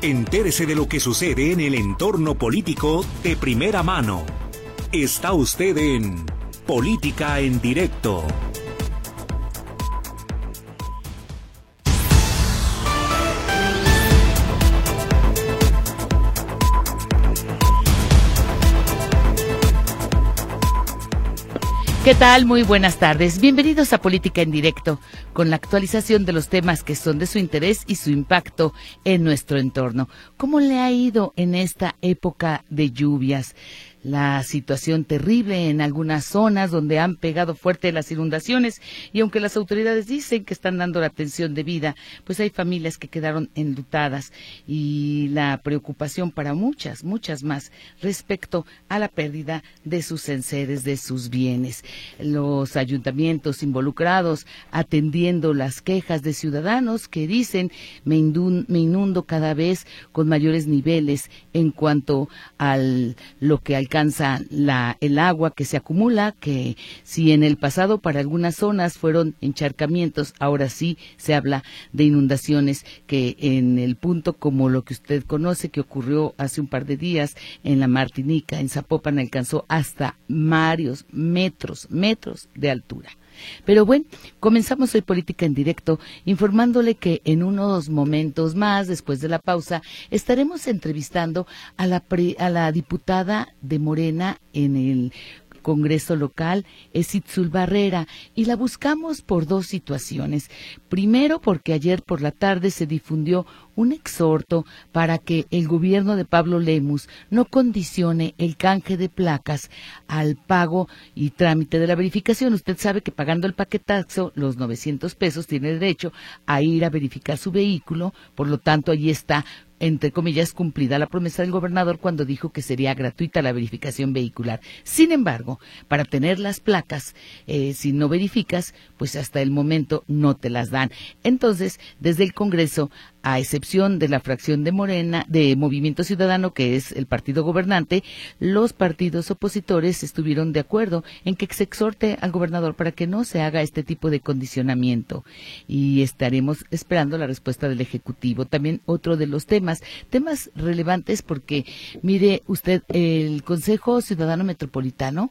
Entérese de lo que sucede en el entorno político de primera mano. Está usted en Política en Directo. ¿Qué tal? Muy buenas tardes. Bienvenidos a Política en Directo, con la actualización de los temas que son de su interés y su impacto en nuestro entorno. ¿Cómo le ha ido en esta época de lluvias? La situación terrible en algunas zonas donde han pegado fuerte las inundaciones, y aunque las autoridades dicen que están dando la atención debida, pues hay familias que quedaron enlutadas y la preocupación para muchas más respecto a la pérdida de sus enseres, de sus bienes. Los ayuntamientos involucrados atendiendo las quejas de ciudadanos que dicen me inundo cada vez con mayores niveles en cuanto a lo que alcanza el agua que se acumula, que si en el pasado para algunas zonas fueron encharcamientos, ahora sí se habla de inundaciones que en el punto como lo que usted conoce que ocurrió hace un par de días en la Martinica, en Zapopan, alcanzó hasta varios metros de altura. Pero bueno, comenzamos hoy Política en Directo informándole que en unos momentos más, después de la pausa, estaremos entrevistando a la diputada de Morena en el Congreso local, Ezitzul Barrera, y la buscamos por dos situaciones. Primero, porque ayer por la tarde se difundió un exhorto para que el gobierno de Pablo Lemus no condicione el canje de placas al pago y trámite de la verificación. Usted sabe que pagando el paquetazo, los 900 pesos, tiene derecho a ir a verificar su vehículo, por lo tanto, allí está, entre comillas, cumplida la promesa del gobernador cuando dijo que sería gratuita la verificación vehicular. Sin embargo, para tener las placas, si no verificas, pues hasta el momento no te las dan. Entonces, desde el Congreso, a excepción de la fracción de Morena, de Movimiento Ciudadano, que es el partido gobernante, los partidos opositores estuvieron de acuerdo en que se exhorte al gobernador para que no se haga este tipo de condicionamiento. Y estaremos esperando la respuesta del Ejecutivo. También otro de los temas relevantes, porque mire usted, el Consejo Ciudadano Metropolitano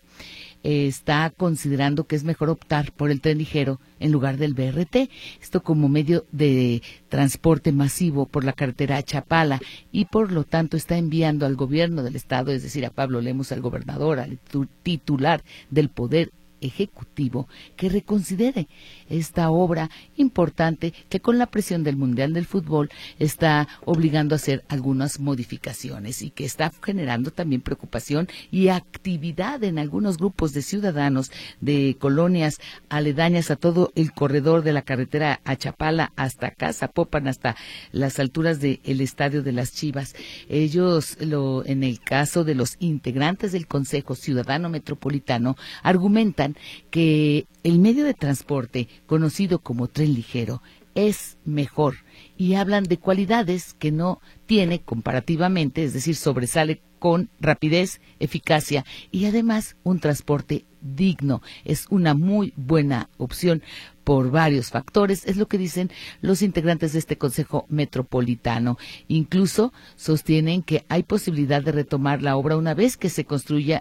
está considerando que es mejor optar por el tren ligero en lugar del BRT, esto como medio de transporte masivo por la carretera a Chapala, y por lo tanto está enviando al gobierno del estado, es decir, a Pablo Lemus, al gobernador, al titular del Poder Ejecutivo, que reconsidere esta obra importante que con la presión del Mundial del Fútbol está obligando a hacer algunas modificaciones y que está generando también preocupación y actividad en algunos grupos de ciudadanos de colonias aledañas a todo el corredor de la carretera a Chapala hasta acá, Zapopan, hasta las alturas del Estadio de las Chivas. Ellos, en el caso de los integrantes del Consejo Ciudadano Metropolitano, argumentan que el medio de transporte conocido como tren ligero es mejor y hablan de cualidades que no tiene comparativamente, es decir, sobresale con rapidez, eficacia y además un transporte digno. Es una muy buena opción por varios factores, es lo que dicen los integrantes de este Consejo Metropolitano. Incluso sostienen que hay posibilidad de retomar la obra una vez que se construya,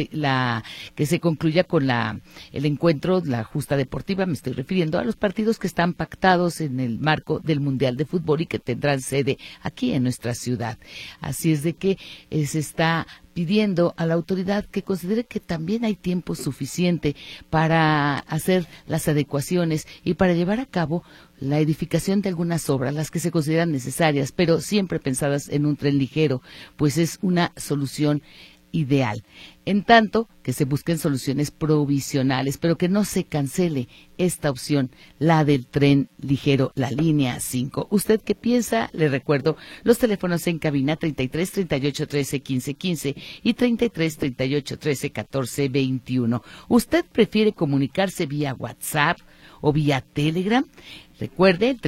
que se concluya con el encuentro, la justa deportiva. Me estoy refiriendo a los partidos que están pactados en el marco del Mundial de Fútbol y que tendrán sede aquí en nuestra ciudad. Así es de que se está pidiendo a la autoridad que considere que también hay tiempo suficiente para hacer las adecuaciones y para llevar a cabo la edificación de algunas obras, las que se consideran necesarias, pero siempre pensadas en un tren ligero, pues es una solución ideal. En tanto que se busquen soluciones provisionales, pero que no se cancele esta opción, la del tren ligero, la línea 5. ¿Usted qué piensa? Le recuerdo los teléfonos en cabina 33 38 13 15 15 y 33 38 13 14 21. ¿Usted prefiere comunicarse vía WhatsApp o vía Telegram? Recuerde, el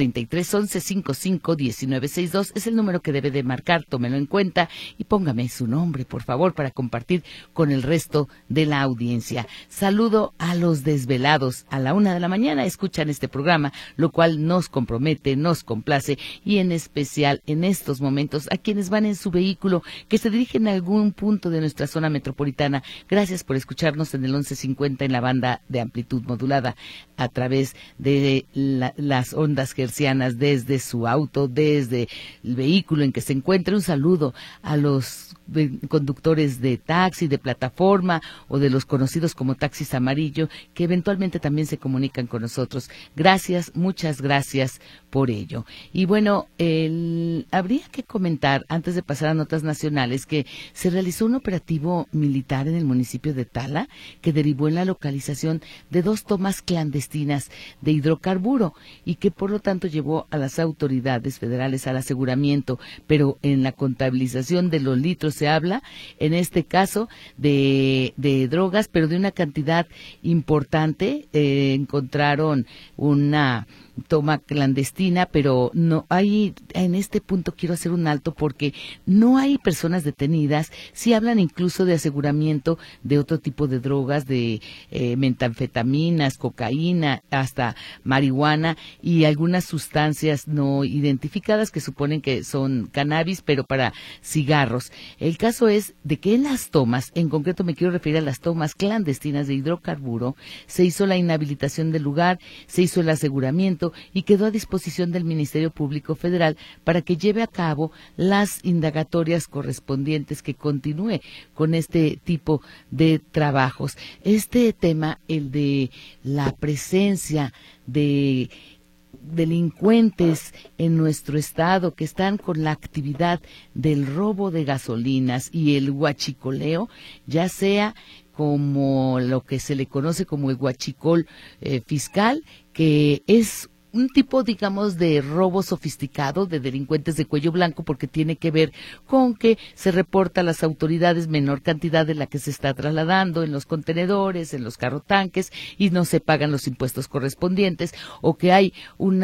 3311-551962 es el número que debe de marcar, tómelo en cuenta y póngame su nombre, por favor, para compartir con el resto de la audiencia. Saludo a los desvelados. A la 1 de la mañana escuchan este programa, lo cual nos compromete, nos complace, y en especial en estos momentos a quienes van en su vehículo, que se dirigen a algún punto de nuestra zona metropolitana. Gracias por escucharnos en el 1150 en la banda de amplitud modulada a través de las ondas hercianas, desde su auto, desde el vehículo en que se encuentre. Un saludo a los conductores de taxi, de plataforma o de los conocidos como taxis amarillo, que eventualmente también se comunican con nosotros. Gracias, muchas gracias por ello. Y bueno, habría que comentar, antes de pasar a notas nacionales, que se realizó un operativo militar en el municipio de Tala, que derivó en la localización de 2 tomas clandestinas de hidrocarburo y que por lo tanto llevó a las autoridades federales al aseguramiento, pero en la contabilización de los litros se habla, en este caso, de drogas, pero de una cantidad importante. Encontraron una toma clandestina, pero no hay, en este punto quiero hacer un alto porque no hay personas detenidas. Sí hablan incluso de aseguramiento de otro tipo de drogas, de metanfetaminas, cocaína, hasta marihuana y algunas sustancias no identificadas que suponen que son cannabis, pero para cigarros. El caso es de que en las tomas, en concreto me quiero referir a las tomas clandestinas de hidrocarburo, se hizo la inhabilitación del lugar, se hizo el aseguramiento y quedó a disposición del Ministerio Público Federal para que lleve a cabo las indagatorias correspondientes, que continúe con este tipo de trabajos. Este tema, el de la presencia de delincuentes en nuestro estado que están con la actividad del robo de gasolinas y el huachicoleo, ya sea como lo que se le conoce como el huachicol fiscal, que es un tipo, digamos, de robo sofisticado de delincuentes de cuello blanco, porque tiene que ver con que se reporta a las autoridades menor cantidad de la que se está trasladando en los contenedores, en los carrotanques, y no se pagan los impuestos correspondientes, o que hay un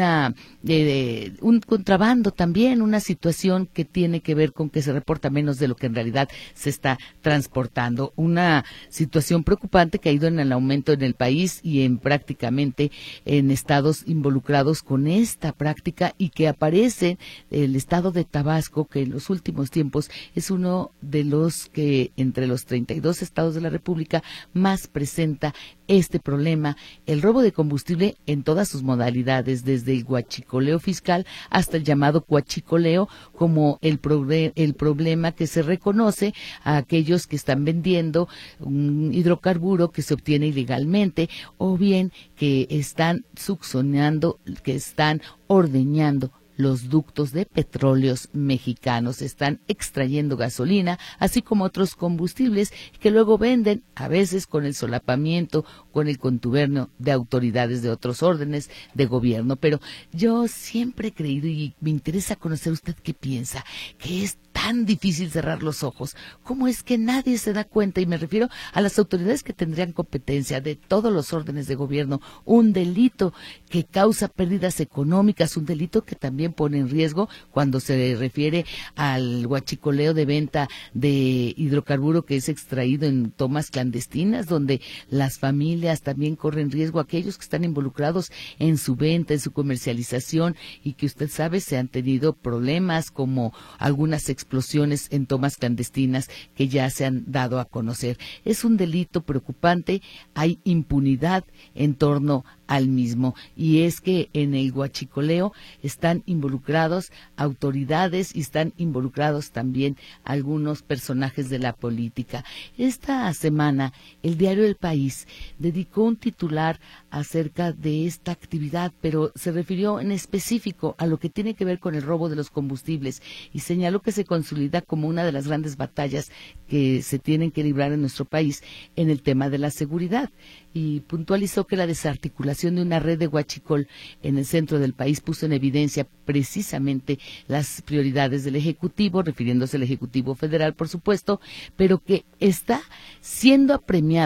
contrabando también, una situación que tiene que ver con que se reporta menos de lo que en realidad se está transportando. Una situación preocupante que ha ido en el aumento en el país y en prácticamente en estados involucrados con esta práctica, y que aparece el estado de Tabasco, que en los últimos tiempos es uno de los que entre los 32 estados de la República más presenta este problema, el robo de combustible en todas sus modalidades, desde el huachicoleo fiscal hasta el llamado huachicoleo, como el problema que se reconoce a aquellos que están vendiendo un hidrocarburo que se obtiene ilegalmente, o bien que están succionando, que están ordeñando los ductos de petróleos mexicanos, están extrayendo gasolina, así como otros combustibles que luego venden, a veces con el solapamiento, con el contubernio de autoridades de otros órdenes de gobierno. Pero yo siempre he creído, y me interesa conocer usted qué piensa, que es tan difícil cerrar los ojos. ¿Cómo es que nadie se da cuenta? Y me refiero a las autoridades que tendrían competencia de todos los órdenes de gobierno. Un delito que causa pérdidas económicas, un delito que también pone en riesgo cuando se refiere al huachicoleo de venta de hidrocarburo que es extraído en tomas clandestinas, donde las familias también corren riesgo, aquellos que están involucrados en su venta, en su comercialización, y que usted sabe se han tenido problemas como algunas explosiones en tomas clandestinas que ya se han dado a conocer. Es un delito preocupante, hay impunidad en torno al mismo, y es que en el huachicoleo están involucrados autoridades y están involucrados también algunos personajes de la política. Esta semana el diario El País dedicó un titular acerca de esta actividad, pero se refirió en específico a lo que tiene que ver con el robo de los combustibles, y señaló que se consolida como una de las grandes batallas que se tienen que librar en nuestro país en el tema de la seguridad, y puntualizó que la desarticulación de una red de huachicol en el centro del país puso en evidencia precisamente las prioridades del Ejecutivo, refiriéndose al Ejecutivo Federal, por supuesto, pero que está siendo apremiado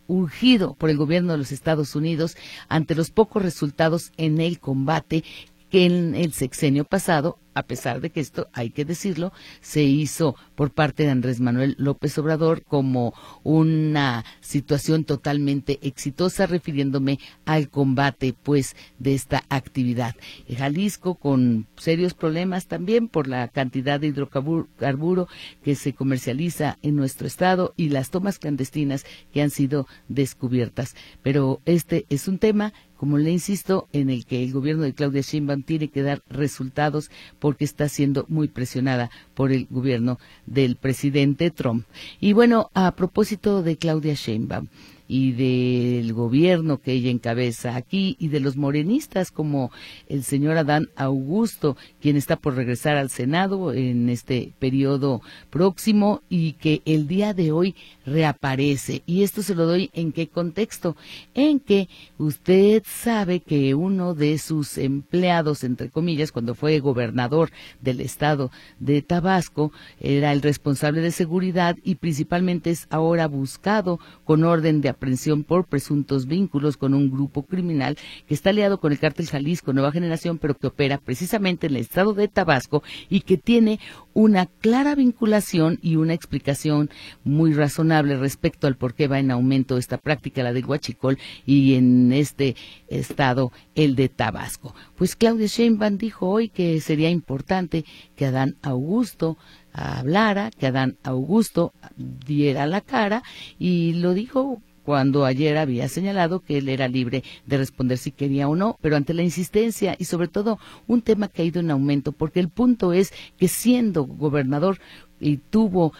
urgido por el gobierno de los Estados Unidos ante los pocos resultados en el combate que en el sexenio pasado, a pesar de que esto, hay que decirlo, se hizo por parte de Andrés Manuel López Obrador como una situación totalmente exitosa, refiriéndome al combate, pues, de esta actividad. Jalisco con serios problemas también por la cantidad de hidrocarburo que se comercializa en nuestro estado y las tomas clandestinas que han sido descubiertas. Pero este es un tema, como le insisto, en el que el gobierno de Claudia Sheinbaum tiene que dar resultados porque está siendo muy presionada por el gobierno del presidente Trump. Y bueno, a propósito de Claudia Sheinbaum y del gobierno que ella encabeza aquí y de los morenistas como el señor Adán Augusto, quien está por regresar al Senado en este periodo próximo y que el día de hoy reaparece. Y esto se lo doy en qué contexto, en que usted sabe que uno de sus empleados, entre comillas, cuando fue gobernador del estado de Tabasco, era el responsable de seguridad y principalmente es ahora buscado con orden de aprehensión por presuntos vínculos con un grupo criminal que está aliado con el cártel Jalisco Nueva Generación, pero que opera precisamente en el estado de Tabasco y que tiene una clara vinculación y una explicación muy razonable respecto al por qué va en aumento esta práctica, la del huachicol, y en este estado, el de Tabasco. Pues Claudia Sheinbaum dijo hoy que sería importante que Adán Augusto hablara, que Adán Augusto diera la cara, y lo dijo cuando ayer había señalado que él era libre de responder si quería o no, pero ante la insistencia y sobre todo un tema que ha ido en aumento, porque el punto es que siendo gobernador y tuvo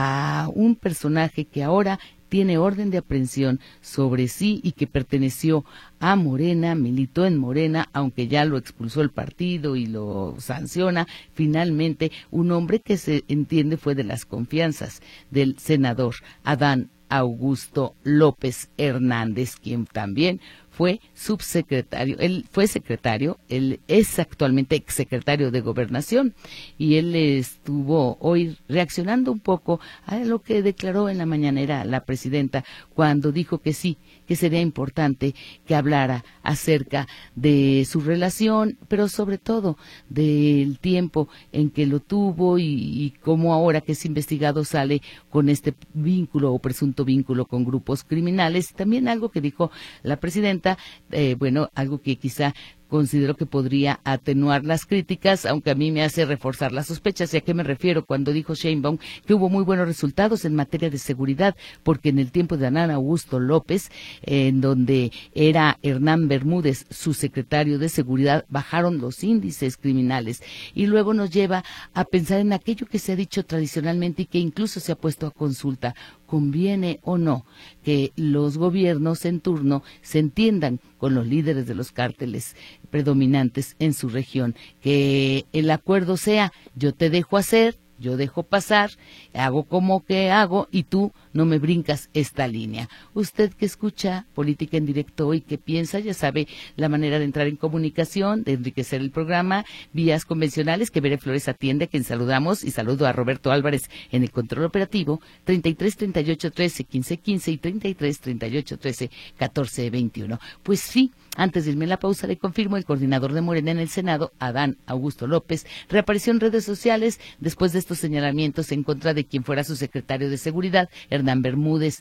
a un personaje que ahora tiene orden de aprehensión sobre sí y que perteneció a Morena, militó en Morena, aunque ya lo expulsó el partido y lo sanciona, finalmente un hombre que se entiende fue de las confianzas del senador Adán Augusto López Hernández, quien también fue subsecretario, él fue secretario, él es actualmente exsecretario de Gobernación, y él estuvo hoy reaccionando un poco a lo que declaró en la mañanera la presidenta cuando dijo que sí, que sería importante que hablara acerca de su relación, pero sobre todo del tiempo en que lo tuvo y cómo ahora que es investigado sale con este vínculo o presunto vínculo con grupos criminales. También algo que dijo la presidenta, algo que quizá considero que podría atenuar las críticas, aunque a mí me hace reforzar las sospechas. ¿Y a qué me refiero cuando dijo Sheinbaum que hubo muy buenos resultados en materia de seguridad? Porque en el tiempo de Adán Augusto López, en donde era Hernán Bermúdez su secretario de seguridad, bajaron los índices criminales. Y luego nos lleva a pensar en aquello que se ha dicho tradicionalmente y que incluso se ha puesto a consulta. ¿Conviene o no que los gobiernos en turno se entiendan con los líderes de los cárteles predominantes en su región? Que el acuerdo sea: yo te dejo hacer, yo dejo pasar, hago como que hago y tú no me brincas esta línea. Usted que escucha Política en Directo hoy, ¿qué piensa? Ya sabe la manera de entrar en comunicación, de enriquecer el programa, vías convencionales que Bere Flores atiende, a quien saludamos, y saludo a Roberto Álvarez en el control operativo, 33 38 13 15 15 y 33 38 13 14 21. Pues sí, antes de irme a la pausa, le confirmo: el coordinador de Morena en el Senado, Adán Augusto López, reapareció en redes sociales después de estos señalamientos en contra de quien fuera su secretario de Seguridad, Hernán Bermúdez,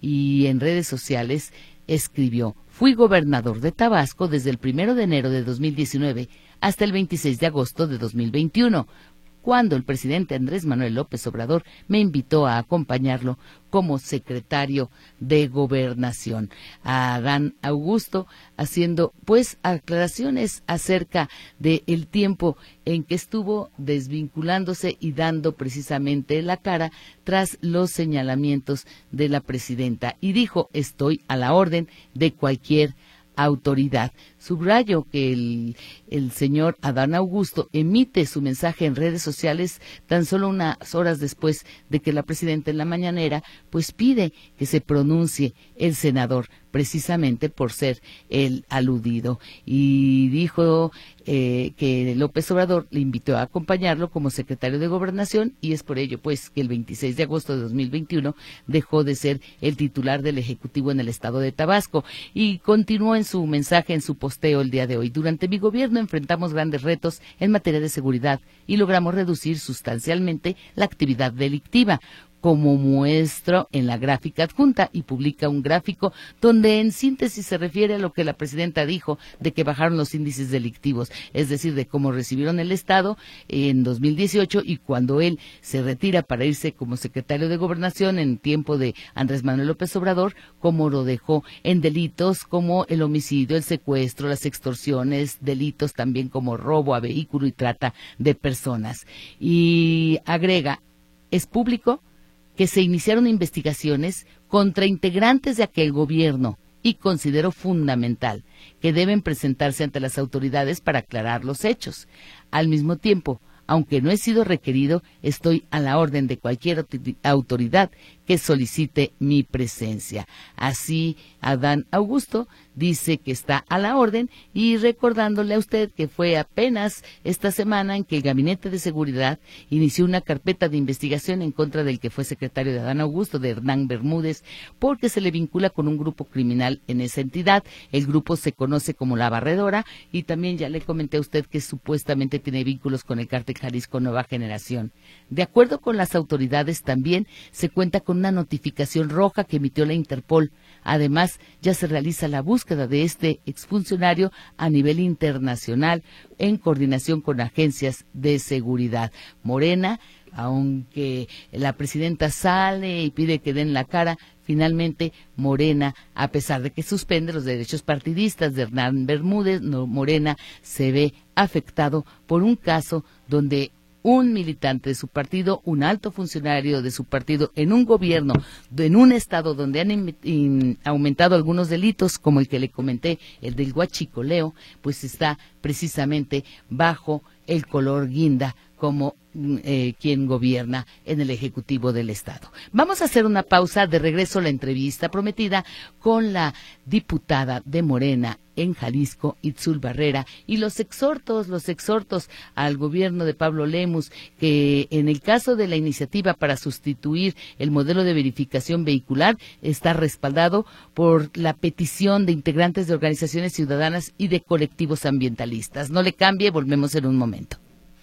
y en redes sociales escribió: fui gobernador de Tabasco desde el 1 de enero de 2019 hasta el 26 de agosto de 2021. Cuando el presidente Andrés Manuel López Obrador me invitó a acompañarlo como secretario de Gobernación. A Adán Augusto haciendo pues aclaraciones acerca del tiempo en que estuvo desvinculándose y dando precisamente la cara tras los señalamientos de la presidenta. Y dijo: estoy a la orden de cualquier autoridad. Subrayo que el señor Adán Augusto emite su mensaje en redes sociales tan solo unas horas después de que la presidenta en la mañanera pues pide que se pronuncie el senador, precisamente por ser el aludido, y dijo que López Obrador le invitó a acompañarlo como secretario de Gobernación, y es por ello pues que el 26 de agosto de 2021 dejó de ser el titular del Ejecutivo en el estado de Tabasco. Y continuó en su mensaje, en su posteo el día de hoy: durante mi gobierno enfrentamos grandes retos en materia de seguridad y logramos reducir sustancialmente la actividad delictiva, como muestro en la gráfica adjunta, y publica un gráfico donde en síntesis se refiere a lo que la presidenta dijo de que bajaron los índices delictivos, es decir, de cómo recibieron el Estado en 2018 y cuando él se retira para irse como secretario de Gobernación en tiempo de Andrés Manuel López Obrador, cómo lo dejó en delitos como el homicidio, el secuestro, las extorsiones, delitos también como robo a vehículo y trata de personas. Y agrega: es público que se iniciaron investigaciones contra integrantes de aquel gobierno y considero fundamental que deben presentarse ante las autoridades para aclarar los hechos. Al mismo tiempo, aunque no he sido requerido, estoy a la orden de cualquier autoridad que solicite mi presencia. Así, Adán Augusto dice que está a la orden, y recordándole a usted que fue apenas esta semana en que el Gabinete de Seguridad inició una carpeta de investigación en contra del que fue secretario de Adán Augusto, de Hernán Bermúdez, porque se le vincula con un grupo criminal en esa entidad. El grupo se conoce como La Barredora, y también ya le comenté a usted que supuestamente tiene vínculos con el Cártel Jalisco Nueva Generación. De acuerdo con las autoridades, también se cuenta con una notificación roja que emitió la Interpol. Además, ya se realiza la búsqueda de este exfuncionario a nivel internacional en coordinación con agencias de seguridad. Morena, aunque la presidenta sale y pide que den la cara, finalmente Morena, a pesar de que suspende los derechos partidistas de Hernán Bermúdez, Morena se ve afectado por un caso donde un militante de su partido, un alto funcionario de su partido, en un gobierno, en un estado donde han aumentado algunos delitos, como el que le comenté, el del huachicoleo, pues está precisamente bajo el color guinda como quien gobierna en el Ejecutivo del Estado. Vamos a hacer una pausa. De regreso la entrevista prometida con la diputada de Morena en Jalisco, Itzul Barrera, y los exhortos al gobierno de Pablo Lemus, que en el caso de la iniciativa para sustituir el modelo de verificación vehicular está respaldado por la petición de integrantes de organizaciones ciudadanas y de colectivos ambientalistas. No le cambie, volvemos en un momento.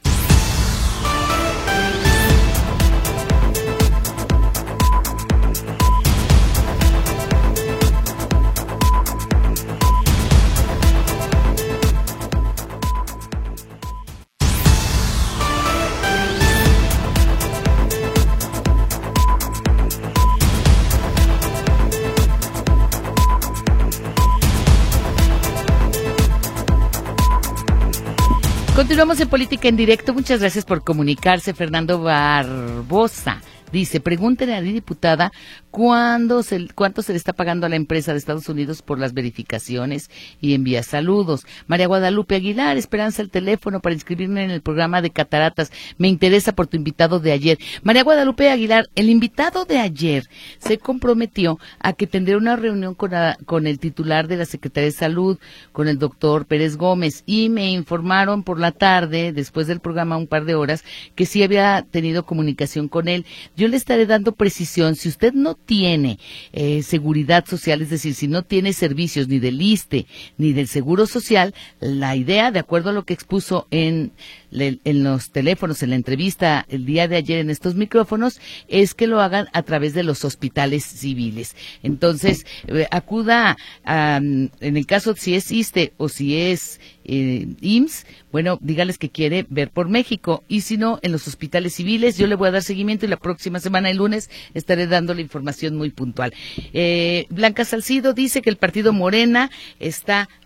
Continuamos en Política en Directo. Muchas gracias por comunicarse. Fernando Barbosa dice: pregúntenle a la diputada cuánto se le está pagando a la empresa de Estados Unidos por las verificaciones, y envía saludos. María Guadalupe Aguilar: Esperanza, el teléfono para inscribirme en el programa de cataratas. Me interesa por tu invitado de ayer. María Guadalupe Aguilar, el invitado de ayer se comprometió a que tendría una reunión con el titular de la Secretaría de Salud, con el doctor Pérez Gómez, y me informaron por la tarde, después del programa, un par de horas, que sí había tenido comunicación con él. Yo le estaré dando precisión. Si usted no tiene seguridad social, es decir, si no tiene servicios ni del ISSSTE ni del Seguro Social, la idea, de acuerdo a lo que expuso en los teléfonos, en la entrevista el día de ayer en estos micrófonos, es que lo hagan a través de los hospitales civiles. Entonces, acuda en el caso si es ISSSTE o si es IMSS, bueno, dígales que quiere ver por México, y si no, en los hospitales civiles. Yo le voy a dar seguimiento y la próxima semana, el lunes, estaré dando la información muy puntual. Blanca Salcido dice que el partido Morena está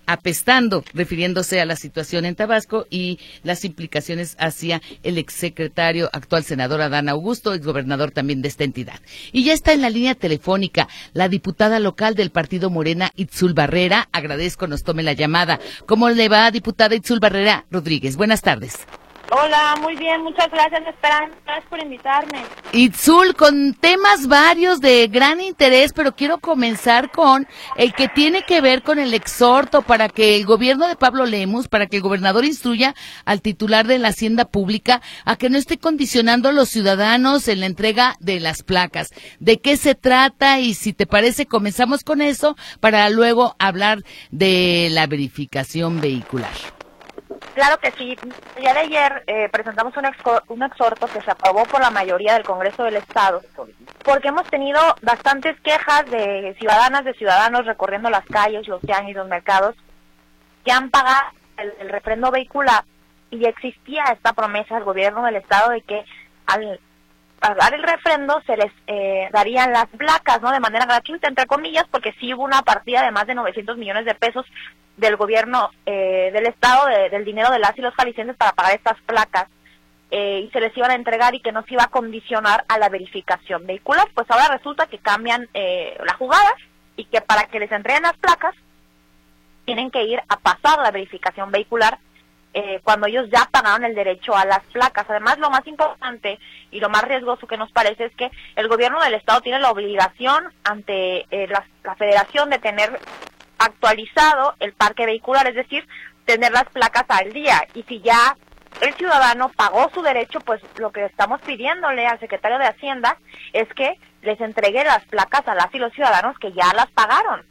apestando, refiriéndose a la situación en Tabasco y las implicaciones hacia el exsecretario, actual senador Adán Augusto, exgobernador también de esta entidad. Y ya está en la línea telefónica la diputada local del partido Morena, Itzul Barrera. Agradezco nos tome la llamada. ¿Cómo le va, diputada Itzul Barrera Rodríguez? Buenas tardes. Hola, muy bien, muchas gracias, Esperanza, gracias por invitarme. Itzul, con temas varios de gran interés, pero quiero comenzar con el que tiene que ver con el exhorto para que el gobierno de Pablo Lemus, para que el gobernador instruya al titular de la Hacienda Pública a que no esté condicionando a los ciudadanos en la entrega de las placas. ¿De qué se trata? Y si te parece, comenzamos con eso para luego hablar de la verificación vehicular. Claro que sí. El día de ayer presentamos un exhorto que se aprobó por la mayoría del Congreso del Estado, porque hemos tenido bastantes quejas de ciudadanas, de ciudadanos recorriendo las calles, los tianguis, los mercados, que han pagado el refrendo vehicular, y existía esta promesa al gobierno del Estado de que al pagar el refrendo se les darían las placas, ¿no? De manera gratuita, entre comillas, porque sí hubo una partida de más de 900 millones de pesos del gobierno del Estado, del dinero de las y los jaliscienses para pagar estas placas, y se les iban a entregar y que no se iba a condicionar a la verificación vehicular. Pues ahora resulta que cambian la jugada y que para que les entreguen las placas tienen que ir a pasar la verificación vehicular cuando ellos ya pagaron el derecho a las placas. Además, lo más importante y lo más riesgoso que nos parece es que el gobierno del Estado tiene la obligación ante la Federación de tener actualizado el parque vehicular, es decir, tener las placas al día. Y si ya el ciudadano pagó su derecho, pues lo que estamos pidiéndole al secretario de Hacienda es que les entregue las placas a las y los ciudadanos que ya las pagaron.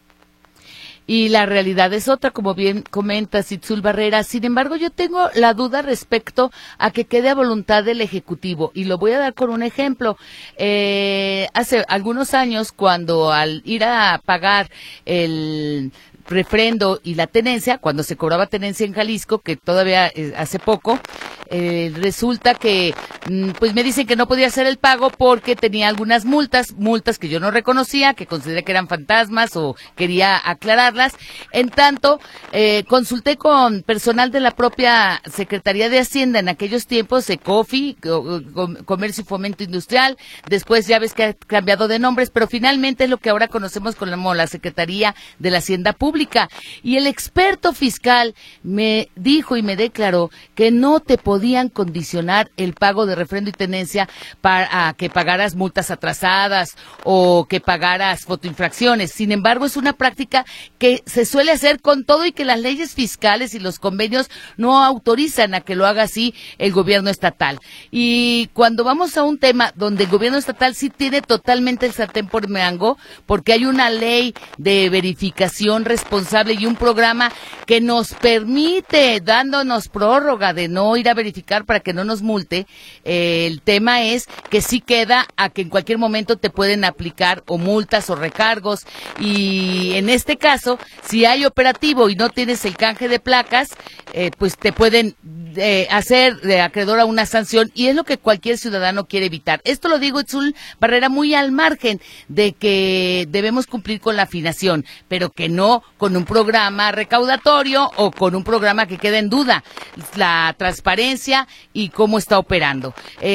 Y la realidad es otra, como bien comentas, Itzul Barrera. Sin embargo, yo tengo la duda respecto a que quede a voluntad del Ejecutivo, y lo voy a dar con un ejemplo. Hace algunos años, cuando al ir a pagar el refrendo y la tenencia, cuando se cobraba tenencia en Jalisco, que todavía hace poco, resulta que pues me dicen que no podía hacer el pago porque tenía algunas multas que yo no reconocía, que consideré que eran fantasmas o quería aclararlas. En tanto, consulté con personal de la propia Secretaría de Hacienda en aquellos tiempos, COFI, Comercio y Fomento Industrial. Después ya ves que ha cambiado de nombres, pero finalmente es lo que ahora conocemos como la Secretaría de la Hacienda Pública. Y el experto fiscal me dijo y me declaró que no te podían condicionar el pago de refrendo y tenencia para que pagaras multas atrasadas o que pagaras fotoinfracciones. Sin embargo, es una práctica que se suele hacer con todo y que las leyes fiscales y los convenios no autorizan a que lo haga así el gobierno estatal. Y cuando vamos a un tema donde el gobierno estatal sí tiene totalmente el sartén por mango, porque hay una ley de verificación responsable y un programa que nos permite, dándonos prórroga de no ir a verificar para que no nos multe, el tema es que sí queda a que en cualquier momento te pueden aplicar o multas o recargos, y en este caso, si hay operativo y no tienes el canje de placas, pues te pueden hacer de acreedor a una sanción, y es lo que cualquier ciudadano quiere evitar. Esto lo digo, Itzul Barrera, muy al margen de que debemos cumplir con la afinación, pero que no con un programa recaudatorio o con un programa que quede en duda la transparencia y cómo está operando.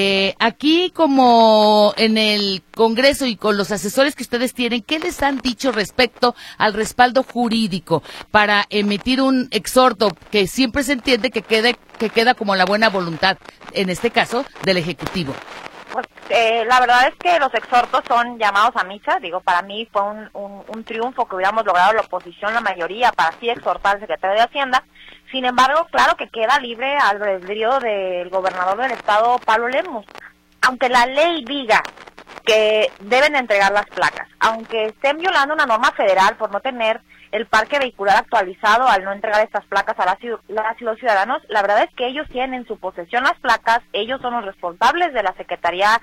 Aquí, como en el Congreso y con los asesores que ustedes tienen, ¿qué les han dicho respecto al respaldo jurídico para emitir un exhorto que siempre se entiende que queda como la buena voluntad, en este caso, del Ejecutivo? Pues la verdad es que los exhortos son llamados a misa. Digo, para mí fue un triunfo que hubiéramos logrado la oposición, la mayoría, para así exhortar al secretario de Hacienda. Sin embargo, claro que queda libre albedrío del gobernador del Estado, Pablo Lemus. Aunque la ley diga que deben entregar las placas, aunque estén violando una norma federal por no tener el parque vehicular actualizado al no entregar estas placas a las y los ciudadanos, la verdad es que ellos tienen en su posesión las placas, ellos son los responsables de la Secretaría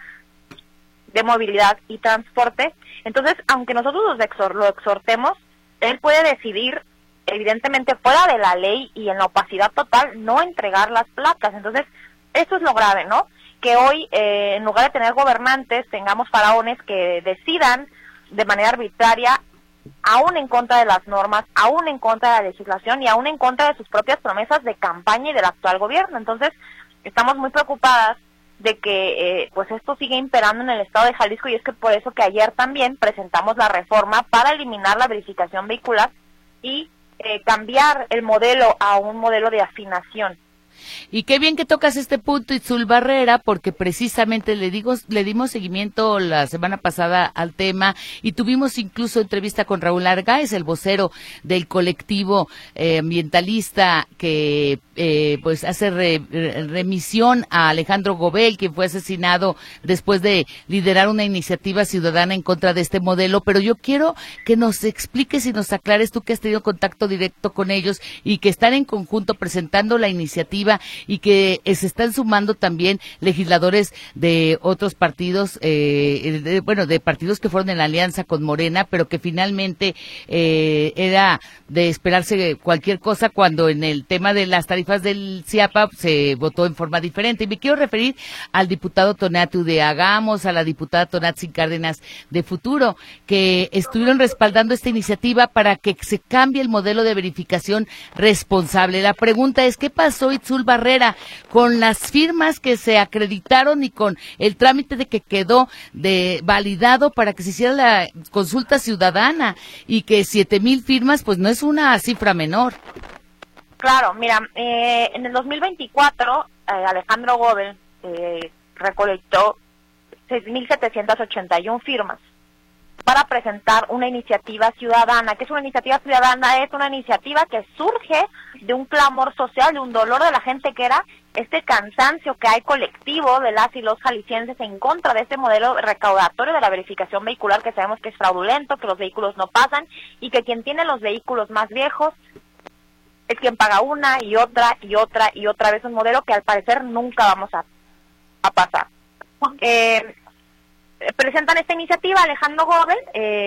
de Movilidad y Transporte. Entonces, aunque nosotros lo exhortemos, él puede decidir, evidentemente fuera de la ley y en la opacidad total, no entregar las placas. Entonces, eso es lo grave, ¿no? Que hoy, en lugar de tener gobernantes, tengamos faraones que decidan de manera arbitraria aún en contra de las normas, aún en contra de la legislación y aún en contra de sus propias promesas de campaña y del actual gobierno. Entonces, estamos muy preocupadas de que pues esto sigue imperando en el estado de Jalisco, y es que por eso que ayer también presentamos la reforma para eliminar la verificación vehicular y cambiar el modelo a un modelo de afinación. Y qué bien que tocas este punto, Itzul Barrera, porque precisamente le dimos seguimiento la semana pasada al tema y tuvimos incluso entrevista con Raúl Argáez, el vocero del colectivo ambientalista que pues hace remisión a Alejandro Gobel, quien fue asesinado después de liderar una iniciativa ciudadana en contra de este modelo. Pero yo quiero que nos expliques y nos aclares, tú que has tenido contacto directo con ellos y que están en conjunto presentando la iniciativa, y que se están sumando también legisladores de otros partidos, de partidos que fueron en la alianza con Morena, pero que finalmente era de esperarse cualquier cosa cuando en el tema de las tarifas del CIAPA se votó en forma diferente. Y me quiero referir al diputado Tonatiuh de Hagamos, a la diputada Tonantzin Cárdenas de Futuro, que estuvieron respaldando esta iniciativa para que se cambie el modelo de verificación responsable. La pregunta es, ¿qué pasó, Itzul Barrera, con las firmas que se acreditaron y con el trámite de que quedó validado para que se hiciera la consulta ciudadana, y que 7,000 firmas pues no es una cifra menor? Claro, mira, en el 2024 Alejandro Gobel recolectó 6,781 firmas para presentar una iniciativa ciudadana. ¿Qué es una iniciativa ciudadana? Es una iniciativa que surge de un clamor social, de un dolor de la gente, que era este cansancio que hay colectivo de las y los jaliscienses en contra de este modelo recaudatorio de la verificación vehicular, que sabemos que es fraudulento, que los vehículos no pasan, y que quien tiene los vehículos más viejos es quien paga una y otra y otra y otra vez un modelo que al parecer nunca vamos a pasar. Presentan esta iniciativa Alejandro Gobel,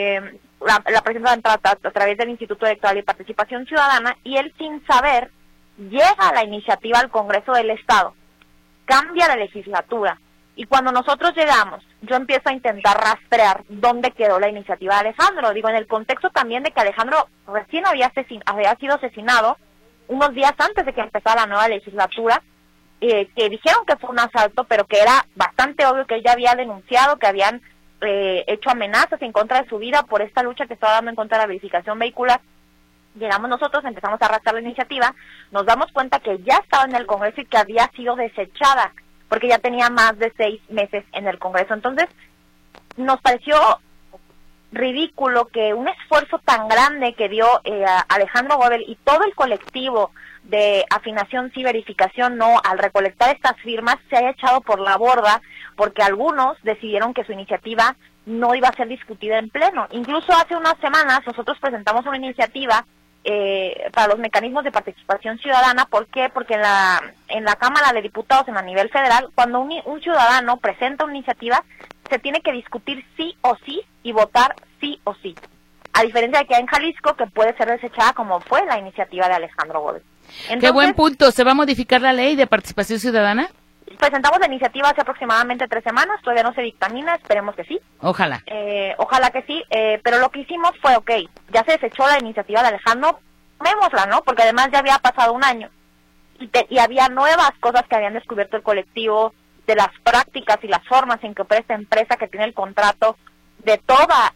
la presentan a través del Instituto Electoral y Participación Ciudadana, y él, sin saber, llega la iniciativa al Congreso del Estado, cambia la legislatura, y cuando nosotros llegamos, yo empiezo a intentar rastrear dónde quedó la iniciativa de Alejandro. Digo, en el contexto también de que Alejandro recién había sido asesinado unos días antes de que empezara la nueva legislatura, que dijeron que fue un asalto, pero que era bastante obvio que él ya había denunciado, que habían hecho amenazas en contra de su vida por esta lucha que estaba dando en contra de la verificación vehicular. Llegamos nosotros, empezamos a arrastrar la iniciativa, nos damos cuenta que ya estaba en el Congreso y que había sido desechada, porque ya tenía más de 6 meses en el Congreso. Entonces, nos pareció ridículo que un esfuerzo tan grande que dio Alejandro Gobel y todo el colectivo de Afinación Sí, Verificación No, al recolectar estas firmas, se haya echado por la borda, porque algunos decidieron que su iniciativa no iba a ser discutida en pleno. Incluso hace unas semanas nosotros presentamos una iniciativa para los mecanismos de participación ciudadana. ¿Por qué? Porque en la Cámara de Diputados, en a nivel federal, cuando un ciudadano presenta una iniciativa, se tiene que discutir sí o sí y votar sí o sí. A diferencia de que en Jalisco, que puede ser desechada, como fue la iniciativa de Alejandro Gobel. Entonces, qué buen punto. ¿Se va a modificar la ley de participación ciudadana? Presentamos la iniciativa hace aproximadamente 3 semanas, todavía no se dictamina, esperemos que sí. Ojalá. Ojalá que sí, pero lo que hicimos fue, ya se desechó la iniciativa de Alejandro, tomémosla, ¿no? Porque además ya había pasado un año y había nuevas cosas que habían descubierto el colectivo, de las prácticas y las formas en que opera esta empresa que tiene el contrato de todas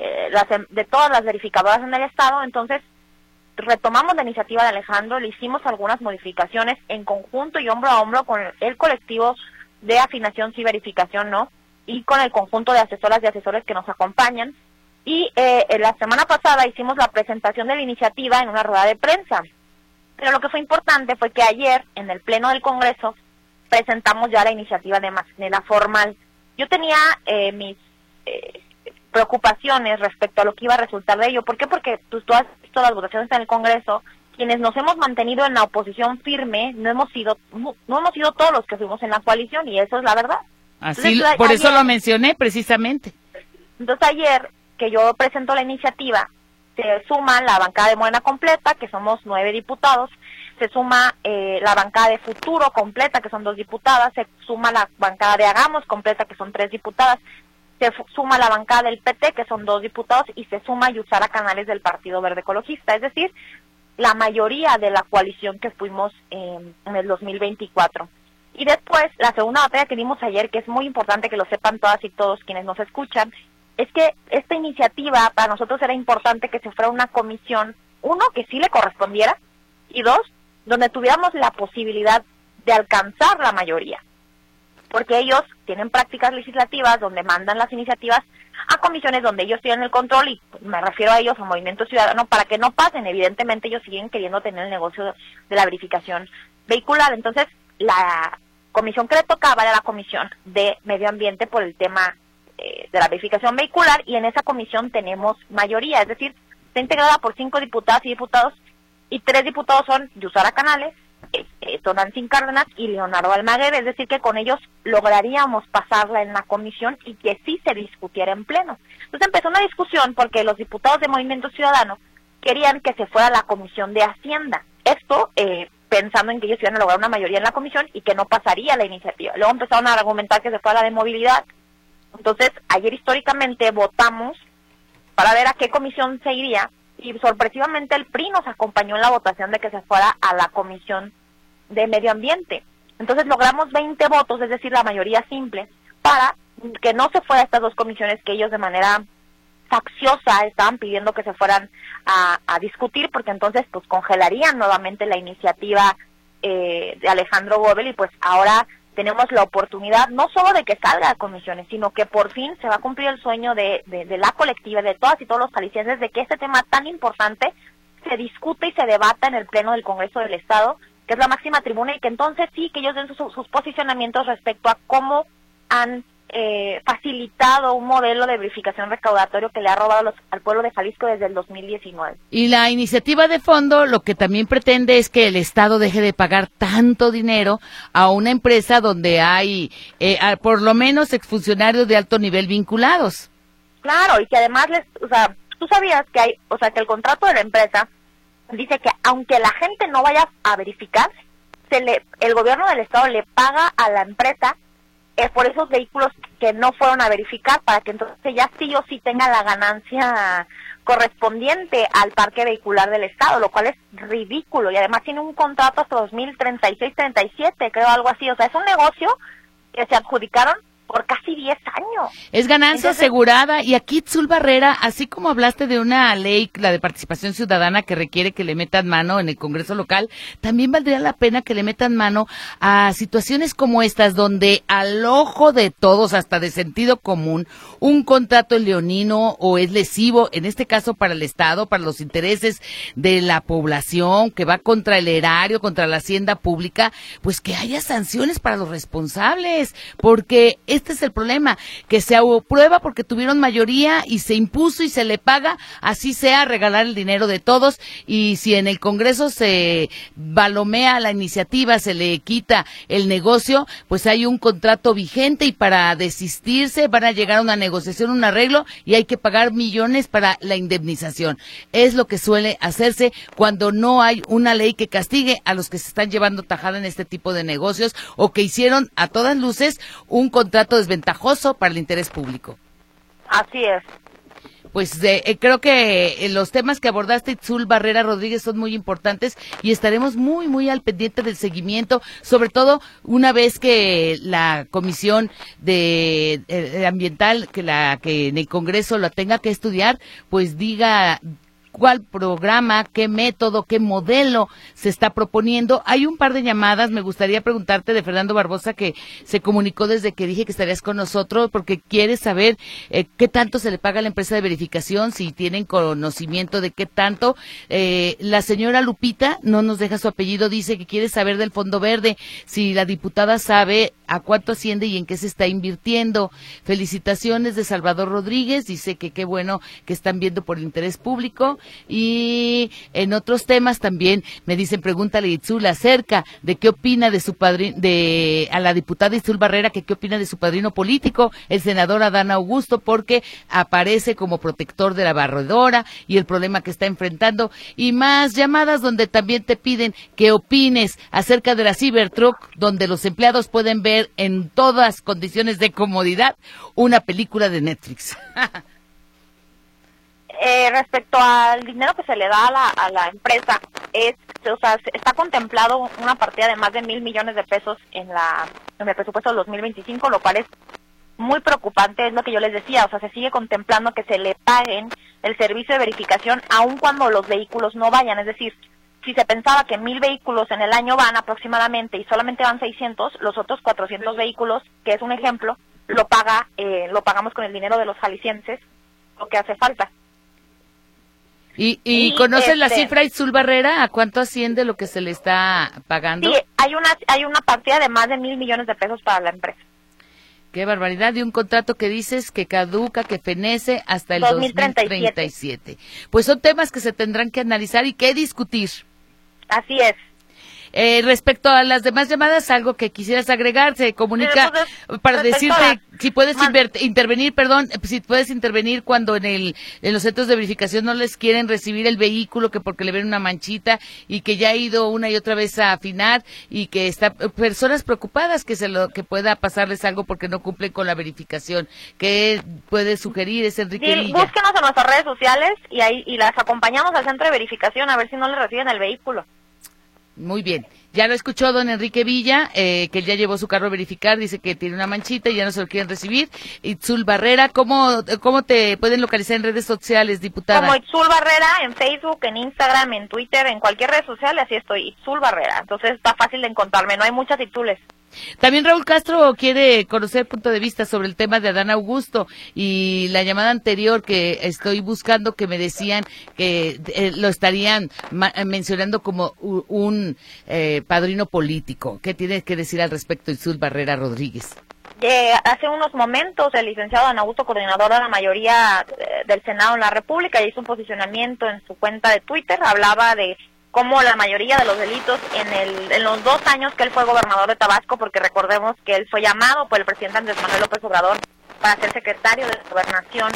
las verificadoras en el estado. Entonces, retomamos la iniciativa de Alejandro, le hicimos algunas modificaciones en conjunto y hombro a hombro con el colectivo de Afinación Sí, Verificación No, y con el conjunto de asesoras y asesores que nos acompañan. Y la semana pasada hicimos la presentación de la iniciativa en una rueda de prensa. Pero lo que fue importante fue que ayer, en el Pleno del Congreso, presentamos ya la iniciativa de manera formal. Yo tenía mis preocupaciones respecto a lo que iba a resultar de ello. ¿Por qué? Porque tú has visto las votaciones en el Congreso. Quienes nos hemos mantenido en la oposición firme no hemos sido todos los que fuimos en la coalición, y eso es la verdad. Así, entonces, por eso lo mencioné precisamente. Entonces ayer que yo presento la iniciativa, se suma la bancada de Morena completa, que somos 9 diputados, se suma la bancada de Futuro completa, que son 2 diputadas, se suma la bancada de Hagamos completa, que son 3 diputadas, se suma la bancada del PT, que son 2 diputados, y se suma Yusara Canales del Partido Verde Ecologista, es decir, la mayoría de la coalición que fuimos en el 2024. Y después, la segunda batalla que dimos ayer, que es muy importante que lo sepan todas y todos quienes nos escuchan, es que esta iniciativa para nosotros era importante que se fuera una comisión, 1, que sí le correspondiera, y 2, donde tuviéramos la posibilidad de alcanzar la mayoría. Porque ellos tienen prácticas legislativas donde mandan las iniciativas a comisiones donde ellos tienen el control, y me refiero a ellos, a Movimiento Ciudadano, para que no pasen. Evidentemente ellos siguen queriendo tener el negocio de la verificación vehicular. Entonces, la comisión que le tocaba era la Comisión de Medio Ambiente por el tema de la verificación vehicular, y en esa comisión tenemos mayoría, es decir, está integrada por 5 diputadas y diputados, y 3 diputados son Yusara Canales, Tonantzin Cárdenas y Leonardo Almaguer, es decir, que con ellos lograríamos pasarla en la comisión y que sí se discutiera en pleno. Entonces empezó una discusión porque los diputados de Movimiento Ciudadano querían que se fuera a la Comisión de Hacienda. Esto pensando en que ellos iban a lograr una mayoría en la comisión y que no pasaría la iniciativa. Luego empezaron a argumentar que se fuera a la de movilidad. Entonces, ayer históricamente votamos para ver a qué comisión se iría, y sorpresivamente el PRI nos acompañó en la votación de que se fuera a la Comisión de Medio Ambiente. Entonces logramos 20 votos, es decir, la mayoría simple, para que no se fuera a estas 2 comisiones que ellos de manera facciosa estaban pidiendo que se fueran a discutir, porque entonces pues congelarían nuevamente la iniciativa de Alejandro Göbel, y pues ahora tenemos la oportunidad no solo de que salga a comisiones, sino que por fin se va a cumplir el sueño de la colectiva, de todas y todos los jaliscienses, de que este tema tan importante se discute y se debata en el Pleno del Congreso del Estado, que es la máxima tribuna, y que entonces sí, que ellos den sus posicionamientos respecto a cómo han facilitado un modelo de verificación recaudatorio que le ha robado al pueblo de Jalisco desde el 2019. Y la iniciativa de fondo lo que también pretende es que el Estado deje de pagar tanto dinero a una empresa donde hay por lo menos exfuncionarios de alto nivel vinculados. Claro, y que además tú sabías que que el contrato de la empresa dice que aunque la gente no vaya a verificar, el gobierno del Estado le paga a la empresa por esos vehículos que no fueron a verificar, para que entonces ya sí o sí tenga la ganancia correspondiente al parque vehicular del Estado, lo cual es ridículo, y además tiene un contrato hasta 2036-37, creo, algo así. O sea, es un negocio que se adjudicaron por casi 10 años. Es ganancia asegurada. Y aquí, Itzul Barrera, así como hablaste de una ley, la de participación ciudadana, que requiere que le metan mano en el Congreso local, también valdría la pena que le metan mano a situaciones como estas, donde al ojo de todos, hasta de sentido común, un contrato es leonino o es lesivo, en este caso para el Estado, para los intereses de la población, que va contra el erario, contra la hacienda pública, pues que haya sanciones para los responsables, porque este es el problema, que se aprueba porque tuvieron mayoría y se impuso y se le paga, así sea, regalar el dinero de todos, y si en el Congreso se balomea la iniciativa, se le quita el negocio, pues hay un contrato vigente y para desistirse van a llegar a una negociación, un arreglo, y hay que pagar millones para la indemnización. Es lo que suele hacerse cuando no hay una ley que castigue a los que se están llevando tajada en este tipo de negocios o que hicieron a todas luces un contrato desventajoso para el interés público. Así es. Pues creo que los temas que abordaste, Itzul Barrera Rodríguez, son muy importantes y estaremos muy, muy al pendiente del seguimiento, sobre todo una vez que la Comisión de Ambiental, que en el Congreso la tenga que estudiar, pues diga cuál programa, qué método, qué modelo se está proponiendo. Hay un par de llamadas, me gustaría preguntarte de Fernando Barbosa, que se comunicó desde que dije que estarías con nosotros, porque quiere saber qué tanto se le paga a la empresa de verificación, si tienen conocimiento de qué tanto. La señora Lupita, no nos deja su apellido, dice que quiere saber del Fondo Verde, si la diputada sabe a cuánto asciende y en qué se está invirtiendo. Felicitaciones de Salvador Rodríguez, dice que qué bueno que están viendo por el interés público. Y en otros temas también me dicen, pregúntale a Itzul acerca de qué opina de su padrino, a la diputada Itzul Barrera, que qué opina de su padrino político, el senador Adán Augusto, porque aparece como protector de la barredora y el problema que está enfrentando. Y más llamadas donde también te piden que opines acerca de la Cybertruck, donde los empleados pueden ver ver en todas condiciones de comodidad una película de Netflix. Respecto al dinero que se le da a la empresa, está contemplado una partida de más de 1,000 millones de pesos en el presupuesto del 2025, lo cual es muy preocupante, es lo que yo les decía, o sea, se sigue contemplando que se le paguen el servicio de verificación aun cuando los vehículos no vayan, es decir, si se pensaba que 1,000 vehículos en el año van aproximadamente y solamente van 600, los otros 400 vehículos, que es un ejemplo, lo pagamos con el dinero de los jaliscienses, lo que hace falta. ¿Y conoces la cifra, Itzul Barrera? ¿A cuánto asciende lo que se le está pagando? Sí, hay una partida de más de 1,000 millones de pesos para la empresa. Qué barbaridad, de un contrato que dices que caduca, que fenece hasta el 2037. Pues son temas que se tendrán que analizar y que discutir. Así es. Respecto a las demás llamadas, algo que quisieras agregar, se comunica para decirte si puedes intervenir, si puedes intervenir cuando en los centros de verificación no les quieren recibir el vehículo, que porque le ven una manchita y que ya ha ido una y otra vez a afinar y que está personas preocupadas que pueda pasarles algo porque no cumplen con la verificación. ¿Qué puede sugerir? Es Enrique Villa. Búsquenos en nuestras redes sociales y las acompañamos al centro de verificación a ver si no le reciben el vehículo. Muy bien, ya lo escuchó don Enrique Villa, que él ya llevó su carro a verificar, dice que tiene una manchita y ya no se lo quieren recibir. Itzul Barrera, ¿cómo te pueden localizar en redes sociales, diputada? Como Itzul Barrera, en Facebook, en Instagram, en Twitter, en cualquier red social, así estoy, Itzul Barrera. Entonces está fácil de encontrarme, no hay muchas Itzules. También Raúl Castro quiere conocer punto de vista sobre el tema de Adán Augusto y la llamada anterior que estoy buscando, que me decían que lo estarían mencionando como un padrino político. ¿Qué tienes que decir al respecto, Itzul Barrera Rodríguez? Hace unos momentos el licenciado Adán Augusto, coordinador de la mayoría del Senado en la República, hizo un posicionamiento en su cuenta de Twitter, hablaba de como la mayoría de los delitos en los 2 años que él fue gobernador de Tabasco, porque recordemos que él fue llamado por el presidente Andrés Manuel López Obrador para ser secretario de Gobernación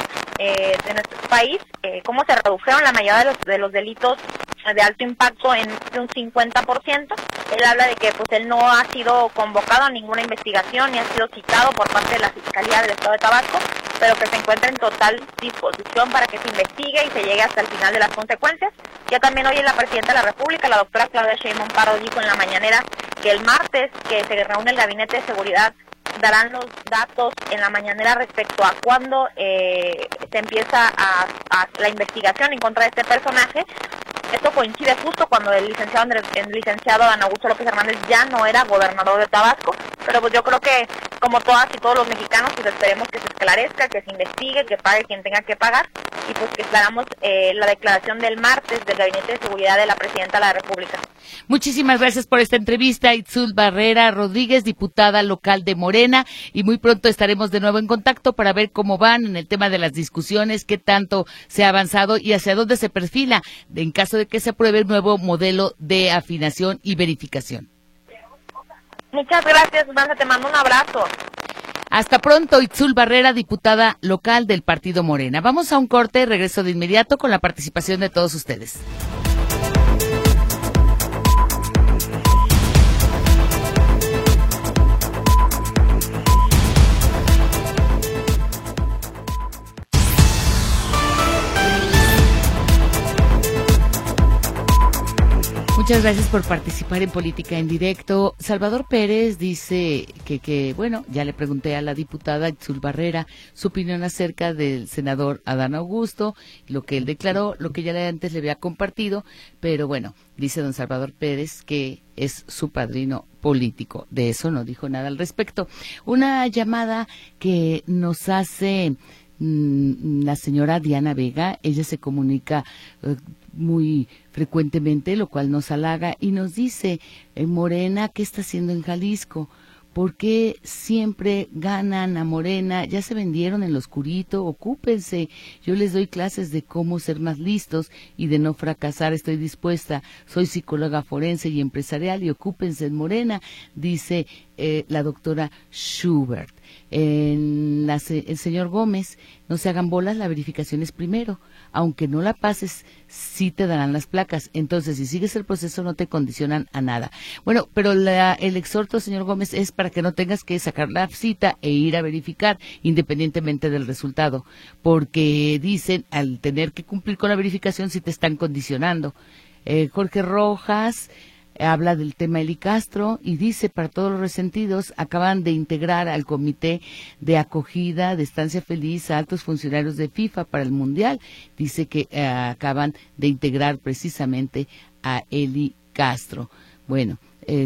de nuestro país, cómo se redujeron la mayoría de los delitos de alto impacto en un 50%. Él habla de que pues él no ha sido convocado a ninguna investigación ni ha sido citado por parte de la Fiscalía del Estado de Tabasco, pero que se encuentra en total disposición para que se investigue y se llegue hasta el final de las consecuencias. Ya también hoy la presidenta de la República, la doctora Claudia Sheinbaum Pardo, dijo en la mañanera que el martes que se reúne el Gabinete de Seguridad darán los datos en la mañanera respecto a cuándo se empieza a la investigación en contra de este personaje. Esto coincide justo cuando el licenciado Adán Augusto López Hernández ya no era gobernador de Tabasco, pero pues yo creo que como todas y todos los mexicanos, pues esperemos que se esclarezca, que se investigue, que pague quien tenga que pagar y pues que esperamos la declaración del martes del Gabinete de Seguridad de la Presidenta de la República. Muchísimas gracias por esta entrevista, Itzul Barrera Rodríguez, diputada local de Morena, y muy pronto estaremos de nuevo en contacto para ver cómo van en el tema de las discusiones, qué tanto se ha avanzado y hacia dónde se perfila en caso de que se apruebe el nuevo modelo de afinación y verificación. Muchas gracias, Susana, te mando un abrazo. Hasta pronto, Itzul Barrera, diputada local del Partido Morena. Vamos a un corte, regreso de inmediato con la participación de todos ustedes. Muchas gracias por participar en Política en Directo. Salvador Pérez dice que bueno, ya le pregunté a la diputada Itzul Barrera su opinión acerca del senador Adán Augusto, lo que él declaró, lo que ya antes le había compartido, pero bueno, dice don Salvador Pérez que es su padrino político. De eso no dijo nada al respecto. Una llamada que nos hace la señora Diana Vega, ella se comunica muy frecuentemente, lo cual nos halaga y nos dice, Morena, ¿qué está haciendo en Jalisco? ¿Por qué siempre ganan a Morena? Ya se vendieron en lo oscurito, ocúpense. Yo les doy clases de cómo ser más listos y de no fracasar. Estoy dispuesta. Soy psicóloga forense y empresarial y ocúpense en Morena, dice la doctora Schubert. el señor Gómez, no se hagan bolas, la verificación es primero. Aunque no la pases, sí te darán las placas. Entonces, si sigues el proceso, no te condicionan a nada. Bueno, pero el exhorto, señor Gómez, es para que no tengas que sacar la cita e ir a verificar, independientemente del resultado. Porque dicen, al tener que cumplir con la verificación, sí te están condicionando. Jorge Rojas habla del tema Eli Castro y dice, para todos los resentidos, acaban de integrar al comité de acogida de Estancia Feliz a altos funcionarios de FIFA para el Mundial. Dice que acaban de integrar precisamente a Eli Castro. Bueno,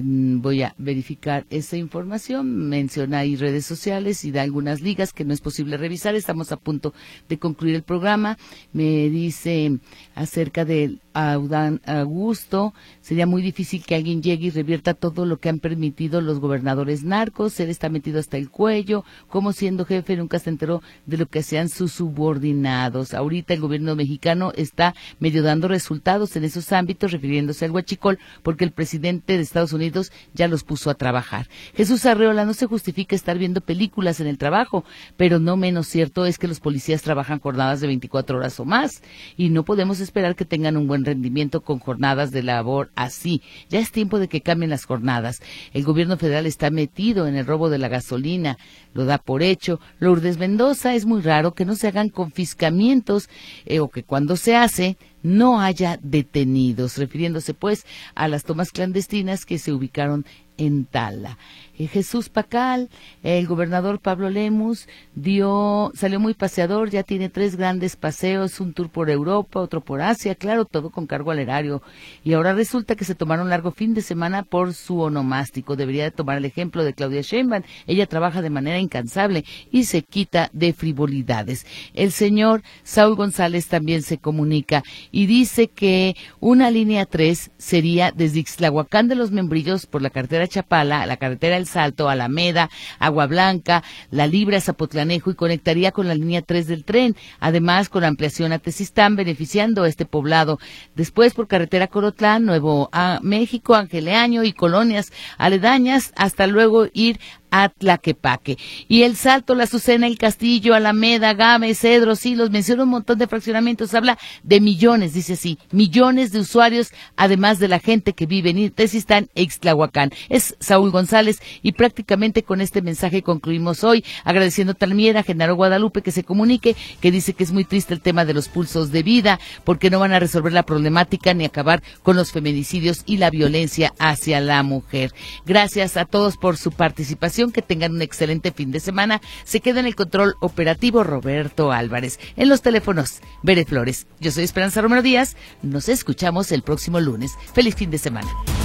voy a verificar esa información, menciona ahí redes sociales y da algunas ligas que no es posible revisar. Estamos a punto de concluir el programa. Me dice acerca del Audán Augusto, sería muy difícil que alguien llegue y revierta todo lo que han permitido los gobernadores narcos. Él está metido hasta el cuello, como siendo jefe nunca se enteró de lo que hacían sus subordinados. Ahorita el gobierno mexicano está medio dando resultados en esos ámbitos, refiriéndose al huachicol, porque el presidente de Estados Unidos ya los puso a trabajar. Jesús Arreola, no se justifica estar viendo películas en el trabajo, pero no menos cierto es que los policías trabajan jornadas de 24 horas o más, y no podemos esperar que tengan un buen rendimiento con jornadas de labor así. Ya es tiempo de que cambien las jornadas. El gobierno federal está metido en el robo de la gasolina, lo da por hecho. Lourdes Mendoza, es muy raro que no se hagan confiscamientos o que cuando se hace no haya detenidos, refiriéndose pues a las tomas clandestinas que se ubicaron en Tala. Jesús Pacal, el gobernador Pablo Lemus salió muy paseador, ya tiene 3 grandes paseos, un tour por Europa, otro por Asia, claro, todo con cargo al erario, y ahora resulta que se tomaron largo fin de semana por su onomástico. Debería de tomar el ejemplo de Claudia Sheinbaum, ella trabaja de manera incansable y se quita de frivolidades. El señor Saúl González también se comunica y dice que una línea 3 sería desde Ixtlahuacán de los Membrillos por la carretera Chapala, la carretera El Salto, Alameda, Agua Blanca, La Libra, Zapotlanejo, y conectaría con la línea 3 del tren, además con ampliación a Tezistán, beneficiando a este poblado. Después por carretera Corotlán, Nuevo México, Angeleaño y colonias aledañas, hasta luego ir a Tlaquepaque. Y El Salto, La Azucena, El Castillo, Alameda, Gámez, Cedros, Silos, menciona un montón de fraccionamientos, habla de millones, dice así, millones de usuarios, además de la gente que vive en Tezistán e Ixtlahuacán. Es Saúl González, y prácticamente con este mensaje concluimos hoy, agradeciendo también a Genaro Guadalupe que se comunique, que dice que es muy triste el tema de los pulsos de vida, porque no van a resolver la problemática ni acabar con los feminicidios y la violencia hacia la mujer. Gracias a todos por su participación. Que tengan un excelente fin de semana. Se queda en el control operativo Roberto Álvarez. En los teléfonos, Bere Flores. Yo soy Esperanza Romero Díaz. Nos escuchamos el próximo lunes. Feliz fin de semana.